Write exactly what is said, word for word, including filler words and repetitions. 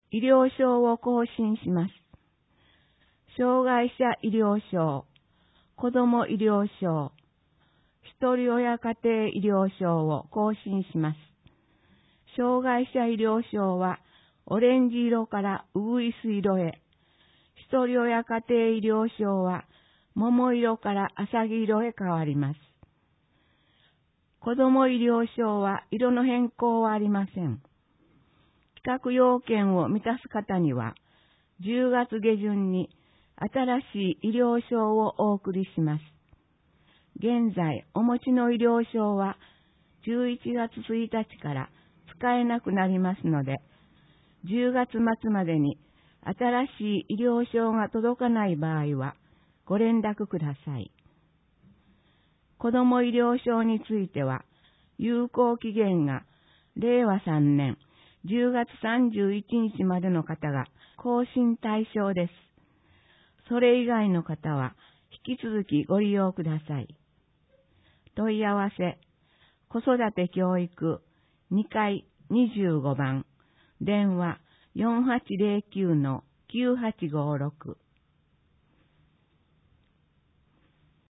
医療証を更新します。障害者医療証、子ども医療証、ひとり親家庭医療証を更新します。障害者医療証はオレンジ色からウグイス色へ、ひとり親家庭医療証は桃色から浅黄色へ変わります。子ども医療証は色の変更はありません。規格要件を満たす方には、じゅうがつ下旬に新しい医療証をお送りします。現在お持ちの医療証はじゅういちがつついたちから使えなくなりますので、じゅうがつ末までに新しい医療証が届かない場合はご連絡ください。子ども医療証については、有効期限がれいわさんねんじゅうがつさんじゅういちにちまでの方が更新対象です。それ以外の方は引き続きご利用ください。問い合わせ、子育て教育にかいにじゅうごばん、電話 よんはちぜろきゅうのきゅうはちごろく